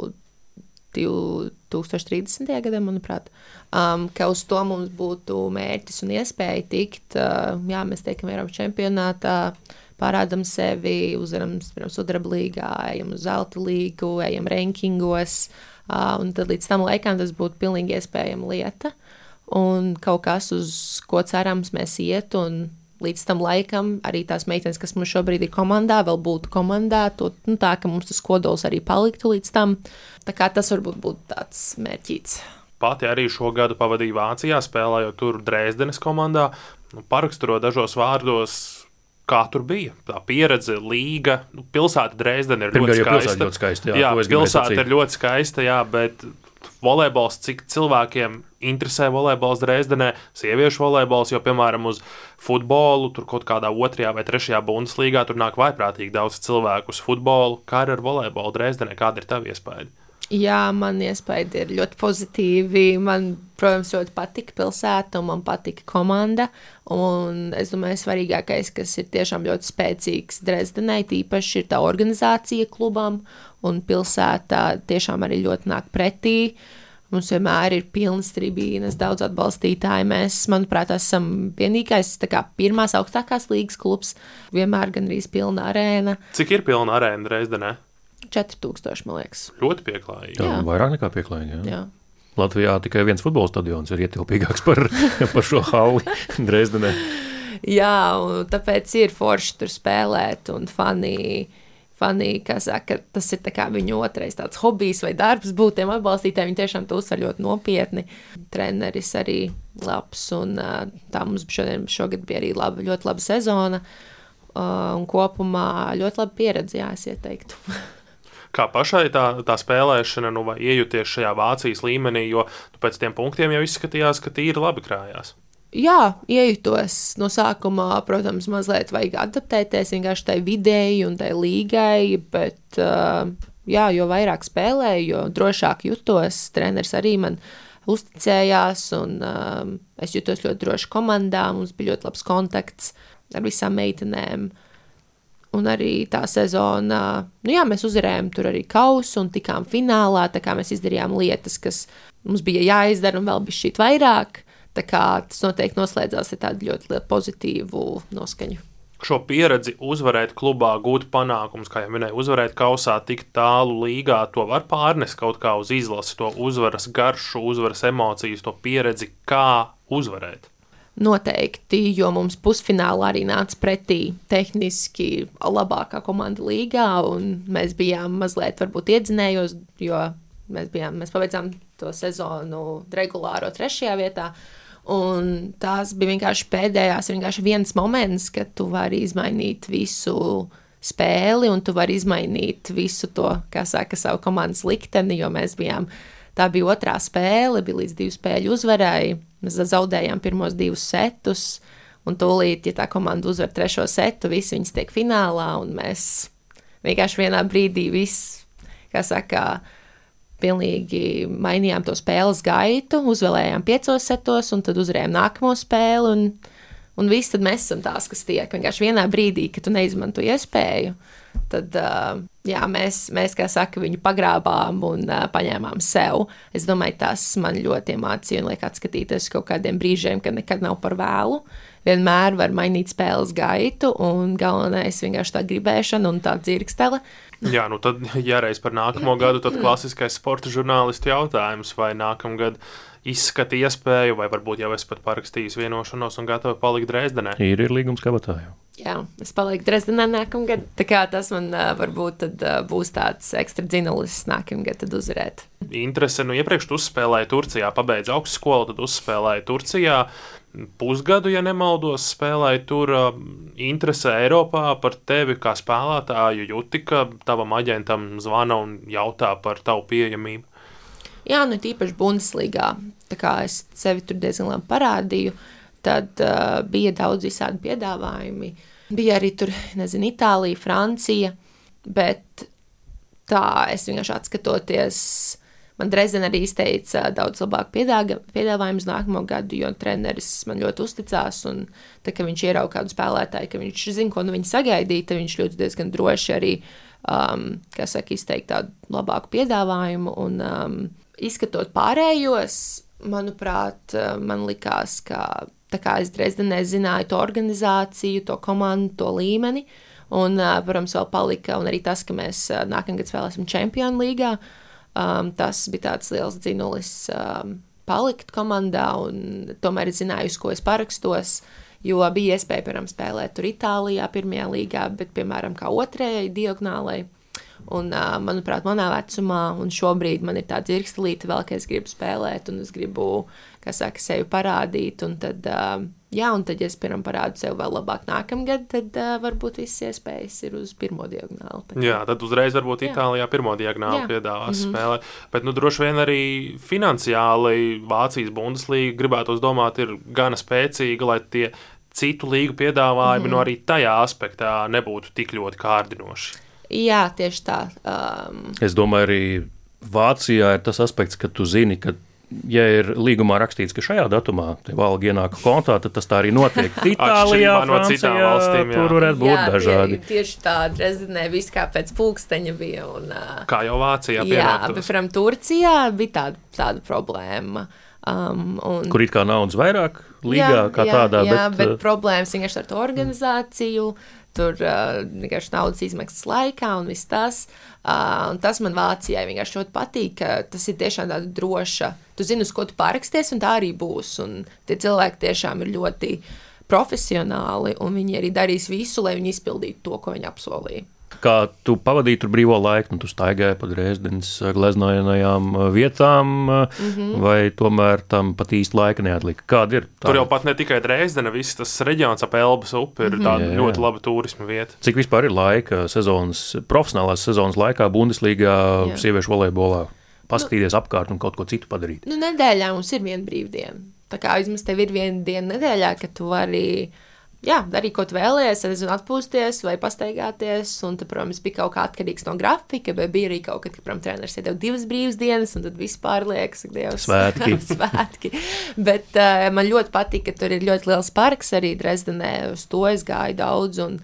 2030. gadā, manuprāt. Ka uz to mums būtu mērķis un iespēja tikt. Mēs tiekam Eiropas čempionātā, parādam sevi, uzvaram sudraba līgā, ejam uz zelta līgu, ejam rankingos. Un tad līdz tam laikam tas būtu pilnīgi iespējama lieta. Un kaut kas, uz ko cerams mēs iet, un līdz tam laikam arī tās meitenes, kas mums šobrīd ir komandā, vēl būtu komandā, tā, ka mums tas kodols arī paliktu līdz tam. Tā kā tas varbūt būtu tāds mērķīts. Pati arī šo gadu pavadīja Vācijā, spēlējot tur Dresdenes komandā. Paraksturot dažos vārdos, kā tur bija. Tā pieredze, līga, pilsēta Dresdene ir ļoti skaista. Jā, pilsēta ir ļoti skaista, jā, bet volejbols, cik cilvēkiem interesē volejbols Dresdenē, sieviešu volejbols, jo, piemēram, uz futbolu, tur kaut kādā 2. vai 3. Bundeslīgā, tur nāk vaiprātīgi daudz cilvēku uz futbolu. Kā ar volejbolu Dresdenē? Kāda ir tava iespēja? Jā, man iespēja ir ļoti pozitīvi. Man, protams, ļoti patika pilsēta un man patika komanda. Un es domāju, svarīgākais, kas ir tiešām ļoti spēcīgs Dresdenē, tīpaši ir tā organizācija klubam un pilsētā tiešām arī ļoti nāk pretī. Mums vienmēr ir pilnas tribīnes, daudz atbalstītāji. Mēs, manuprāt, esam vienīgais pirmās augstākās līgas klubs. Vienmēr gandrīz pilna arēna. Cik ir pilna arēna Dresdenē? 4000, man liekas. Ļoti pieklājīgi. Jā, vairāk nekā pieklājīgi. Jā. Latvijā tikai viens futbola stadions ir ietilpīgāks par šo halli Dresdenē. Jā, un tāpēc ir forši tur spēlēt, un fani, kā saka, tas ir tā kā viņu otrais tāds hobijs vai darbs būt tiem atbalstītājiem. Viņi tiešām to uztver ļoti nopietni. Treneris arī labs, un tā mums šogad bija arī ļoti laba sezona, un kopumā ļoti laba pieredze, jā, es ieteiktu. Kā pašai tā spēlēšana, vai iejuties šajā Vācijas līmenī, jo pēc tiem punktiem jau izskatījās, ka tīri labi krājās? Jā, iejutos no sākumā, protams, mazliet vajag adaptēties vienkārši tai videi un tai līgai, bet jo vairāk spēlēju, jo drošāk jutos. Treneris arī man uzticējās, un es jutos ļoti droši komandā, mums bija ļoti labs kontakts ar visām meitenēm. Un arī tā sezona, mēs uzvarējām tur arī kausu un tikām finālā, tā kā mēs izdarījām lietas, kas mums bija jāizdara un vēl bija šķiet vairāk. Tā kā tas noteikti noslēdzās ar tādu ļoti pozitīvu noskaņu. Šo pieredzi uzvarēt klubā, gūt panākumus, kā jau minēju, uzvarēt kausā, tik tālu līgā, to var pārnest kaut kā uz izlasi, to uzvaras garšu, uzvaras emocijas, to pieredzi, kā uzvarēt. Noteikti, jo mums pusfinālā arī nāca pretī tehniski labākā komanda līgā, un mēs bijām mazliet varbūt iedzinējos, jo mēs pabeidzām to sezonu regulāro 3. vietā, un tās bija vienkārši pēdējās, vienkārši viens moments, kad tu vari izmainīt visu spēli, un tu vari izmainīt visu to, kā saka, savu komandas likteni, jo tā bija 2. spēle, bija līdz 2 spēļu uzvarai. Mēs zaudējām pirmos 2 setus, un tūlīt, ja tā komanda uzvar 3. setu, visi viņas tiek finālā, un mēs vienkārši vienā brīdī kā saka, pilnīgi mainījām to spēles gaitu, uzvēlējām 5 setos, un tad uzvarējām nākamo spēli, un viss tad mēs esam tās, kas tiek vienkārši vienā brīdī, kad tu neizmanto iespēju. Tad, mēs, kā saka, viņu pagrābām un paņēmām sev. Es domāju, tas man ļoti iemācīja un liek atskatīties kaut kādiem brīžiem, kad nekad nav par vēlu. Vienmēr var mainīt spēles gaitu, un galvenais vienkārši tā gribēšana un tā dzirkstele. Jā, nu tad jāreiz par nākamo gadu, tad klasiskais sporta žurnālistu jautājums, vai nākamgad izskata iespēju, vai varbūt jau esi pat parakstījis vienošanos un gatavi palikt Dresdenē. Ir līgums kabatā jau. Jā, es palieku Dresdenē nākamgad, tā kā tas man varbūt tad būs tāds ekstra dzinulis nākamgad tad uzvarēt. Interese, iepriekš tu uzspēlēji Turcijā, pabeidz augstskolu, tad uzspēlēji Turcijā. Pusgadu, ja nemaldos, spēlēji tur. Interese Eiropā par tevi kā spēlētāju jūti, ka tavam aģentam zvana un jautā par tavu pieejamību? Jā, nu tīpaši Bundeslīgā, tā kā es sevi tur diezgan labi parādīju, tad bija daudz visādi piedāvājumi. Bija arī tur, nezinu, Itālija, Francija, bet tā es vienkārši atskatoties, man Dresden arī izteica daudz labāk piedāvājumus nākamo gadu, jo treneris man ļoti uzticās, un tā, ka viņš ierauga kādu spēlētāju, ka viņš zina, ko no viņa sagaidīt, tad viņš ļoti diezgan droši arī, izteikt tādu labāku piedāvājumu, un izskatot pārējos, manuprāt, man likās, ka tā kā es Dresdenē zināju to organizāciju, to komandu, to līmeni, un, protams, vēl palika, un arī tas, ka mēs nākamgad spēlēsim Čempionu līgā, tas bija tāds liels dzinulis palikt komandā, un tomēr es zināju, uz ko es parakstos, jo bija iespēja, piemēram, spēlēt tur Itālijā pirmajā līgā, bet, piemēram, kā otrajai diagonālai. Un, manuprāt, manā vecumā, un šobrīd man ir tā dzirkstelīte vēl, ka es gribu spēlēt, un es gribu, sevi parādīt, un tad, un tad, ja es, piemēram, parādu sevi vēl labāk nākamgad, tad varbūt visas iespējas ir uz pirmo diagonāli. Jā, tad uzreiz varbūt Itālijā pirmo diagonāli piedāvās spēlēt, bet, droši vien arī finansiāli Vācijas Bundeslīga gribētos domāt ir gana spēcīga, lai tie citu līgu piedāvājumi arī tajā aspektā nebūtu tik ļoti kārdinoši. Jā, tieši tā. Es domāju, arī Vācijā ir tas aspekts, ka tu zini, ka, ja ir līgumā rakstīts, ka šajā datumā tev alga ienāk kontā, tad tas tā arī notiek. Itālijā, Francijā, valstīm, tur varētu būt dažādi. Tieši tā, Dresdenē viss kā pēc pulksteņa bija. Un, kā jau Vācijā pienāktos. Jā, bet, piemēram, Turcijā bija tāda problēma. Kur it kā naudas vairāk līgā kā tādā. Jā, bet problēmas vienkārši ar to organizāciju. Tur vienkārši naudas izmaksas laikā un viss tas. Un tas man Vācijai vienkārši ļoti patīk, ka tas ir tiešām tāda droša. Tu zini, uz ko tu pāraksties, un tā arī būs. Un tie cilvēki tiešām ir ļoti profesionāli, un viņi arī darīs visu, lai viņi izpildītu to, ko viņi apsolīja. Kā tu pavadīji tur brīvo laiku, tu staigāji pa Dresdenes gleznojamajām vietām, vai tomēr tam pat īsti laika neatlika? Kāda ir? Tur jau pat ne tikai Dresdena, viss tas reģions ap Elbas upi ir tāda ļoti laba turisma vieta. Cik vispār ir laika profesionālās sezonas laikā Bundeslīgā sieviešu volejbolā paskatīties apkārt un kaut ko citu padarīt? Nedēļā mums ir viena brīvdiena. Tā kā vismaz tev ir viena diena nedēļā, ka tu vari darīt, ko tu vēlies, atpūsties vai pastaigāties, un tad, protams, bija kaut kā atkarīgs no grafika, bet bija arī kaut kad, ka, treneris iedeva 2 brīvas dienas, un tad vispār liekas, ka Dievs. Svētki. Bet man ļoti patīk, ka tur ir ļoti liels parks arī Dresdenē, uz to es gāju daudz, un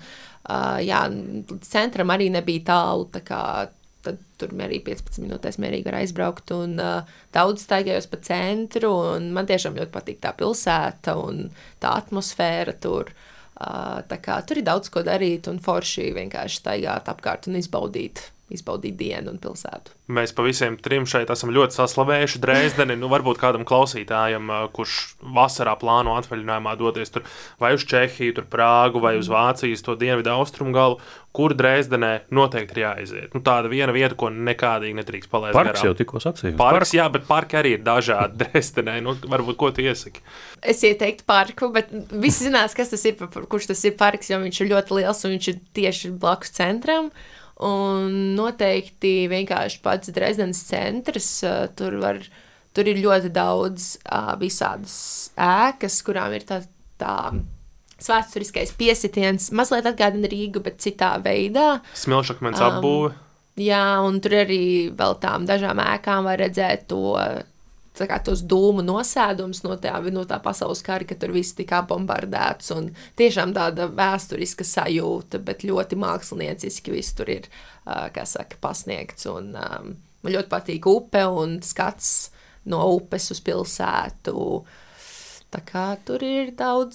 centram arī nebija tālu, tā kā tad tur arī 15 minūtēs mierīgi var aizbraukt, un daudz staigājos pa centru, un man tiešām ļoti patīk tā pilsēta un tā atmosfēra tur. Tā kā tur ir daudz ko darīt, un forši vienkārši staigāt apkārt un izbaudīt dienu un pilsētu. Mēs pa visiem 3 šeit esam ļoti saslavējuši Dresdeni. Varbūt kādam klausītājam, kurš vasarā plāno atvaļinājumā doties tur vai uz Čehiju, tur Prāgu vai uz Vācijas to dienvidu austrumu galu, kur Dresdenē noteikti ir jāaiziet. Tāda viena vieta, ko nekādīgi nedrīkst palaist garām. Parks jau tikko sacīju. Parks, jā, bet parki arī ir dažādi Dresdenē. Varbūt ko tu iesaki? Es ieteiktu parku, bet visi zinās, kas tas ir, kurš tas ir parks, jo viņš ir ļoti liels un viņš ir tieši blakus centram. Un noteikti vienkārši pats Dresdenes centrs, tur ir ļoti daudz visādas ēkas, kurām ir tā vēsturiskais piesitiens, mazliet atgādina Rīgu, bet citā veidā. Smilšakmens apbūve. Jā, un tur arī vēl tām dažām ēkām var redzēt tos dūmu nosēdums no tā pasaules kara, ka tur viss tika bombardēts, un tiešām tāda vēsturiska sajūta, bet ļoti mākslinieciski viss tur ir, pasniegts, un man ļoti patīk upe un skats no upes uz pilsētu, tā kā tur ir daudz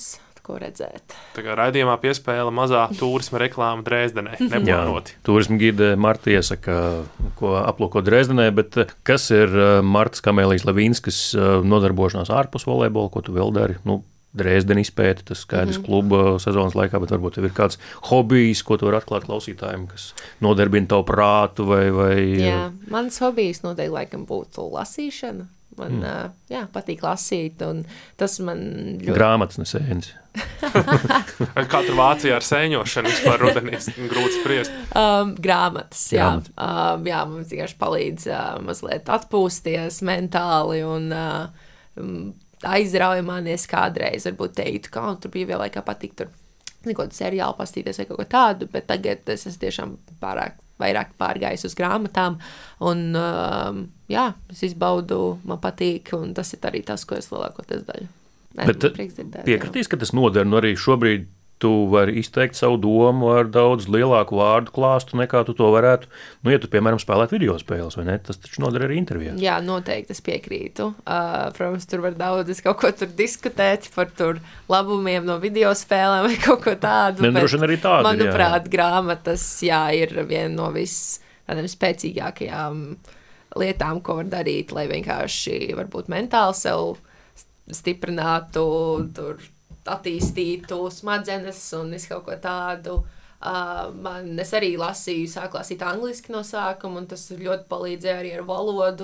ko redzēt. Tā kā raidījumā piespēle mazā turisma reklāma Dresdenē. Neplānoti. Turisma gide Marta iesaka, ko aplūko Dresdenē, bet kas ir Martas Kamēlijas Levinskas nodarbošanās ārpus volejbola, ko tu vēl dari? Dresdeni izpēti, tas skaidrs kluba sezonas laikā, bet varbūt tev ir kāds hobijs, ko tu vari atklāt klausītājiem, kas nodarbina tavu prātu vai... Jā, mans hobijs noteikti laikam būtu lasīšana. Man patīk lasīt, un tas man ļoti... Grāmatas nesēņas. Kā tur Vācijā ar sēņošanu vispār rudenī grūti spriest? Grāmatas, jā. Mums vienkārši palīdz mazliet atpūsties mentāli un aizrauja manies kādreiz, varbūt teiktu, kā tur bija vēl laikā patīk tur nekādu seriālu pastīties vai kaut ko tādu, bet tagad es esmu tiešām vairāk pārgājis uz grāmatām, un es izbaudu, man patīk, un tas ir arī tas, ko es lielākoties daļu. Bet piekritīs, ka tas noder, arī šobrīd tu vari izteikt savu domu ar daudz lielāku vārdu klāstu, nekā tu to varētu, ja tu, piemēram, spēlēt video spēles, vai ne? Tas taču noder arī intervijā. Jā, noteikti es piekrītu. Protams, tur var daudz kaut ko tur diskutēt par tur labumiem no video spēlēm vai kaut ko tādu, manuprāt, grāmatas, ir viena no tādām spēcīgākajām lietām, ko var darīt, lai vienkārši varbūt mentāli sev stiprinātu, tur attīstītu smadzenes un kaut ko tādu. Es arī sāku lasīt angliski no sākuma, un tas ļoti palīdzēja arī ar valodu.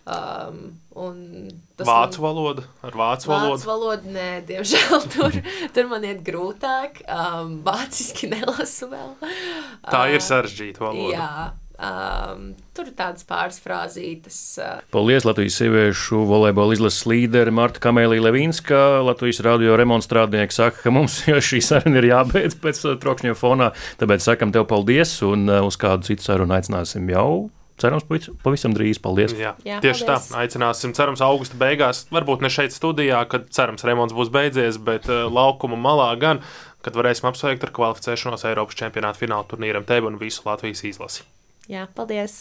Vācu valodu? Ar vācu valodu? Vācu valodu, nē, diemžēl tur man iet grūtāk. Vāciski nelasu vēl. Tā ir sarežģīta valoda. Jā. Tur ir tādas pāris frāzītes. Paldies Latvijas sieviešu volejbola izlases līderi Marta Kamēlija Levinska. Latvijas radio remontstrādnieki saka, ka mums šī saruna ir jābeidz pēc trokšņiem fonā, tāpēc sakam tev paldies un uz kādu citu sarunu aicināsim jau. Cerams, pavisam drīz. Paldies. Jā, tieši paldies. Tā. Aicināsim, cerams, augusta beigās, varbūt ne šeit studijā, kad cerams remonts būs beidzies, bet laukuma malā gan, kad varēsim apsveikt ar kvalificēšanos Eiropas čempionāta fināla turnīram tevi un visu Latvijas izlasi. Jā, paldies!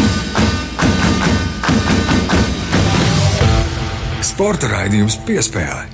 Sporta raidījums Piespēle.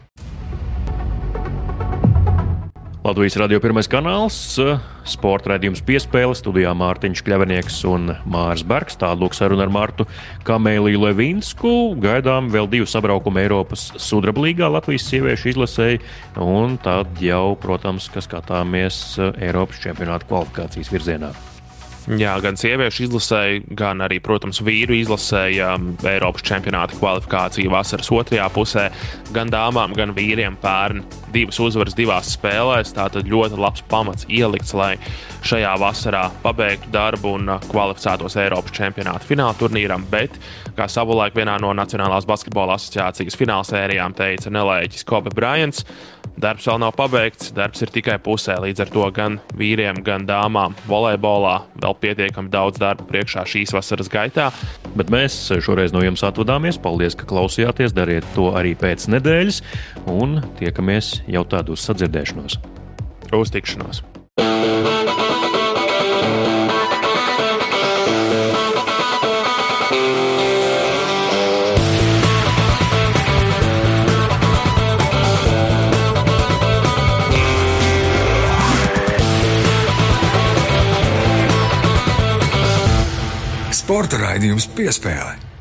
Latvijas radio pirmais kanāls, sporta raidījums Piespēle, studijā Mārtiņš Kļavinieks un Māris Bergs. Tālūk saruna ar Martu Kamēliju Levinsku. Gaidām vēl 2 sabraukumi Eiropas sudrablīgā Latvijas sieviešu izlasēji, un tad jau, protams, ka skatāmies Eiropas čempionāta kvalifikācijas virzienā. Jā, gan sieviešu izlasēja, gan arī, protams, vīru izlasēja Eiropas čempionāta kvalifikāciju vasaras otrajā pusē. Gan dāmām, gan vīriem pērn 2 uzvaras 2 spēlēs. Tātad ļoti labs pamats ielikts, lai šajā vasarā pabeigtu darbu un kvalificētos Eiropas čempionāta fināla turnīram. Bet, kā savulaik vienā no Nacionālās basketbola asociācijas finālsērijām teica nelēķis Kobe Bryants, darbs vēl nav pabeigts, darbs ir tikai pusē, līdz ar to gan vīriem, gan dāmām volejbolā vēl pietiekami daudz darba priekšā šīs vasaras gaitā. Bet mēs šoreiz no jums atvadāmies. Paldies, ka klausījāties, dariet to arī pēc nedēļas un tiekamies jau tādu uz sadzirdēšanos. Uz tikšanos. Sporta raidījums Piespēle.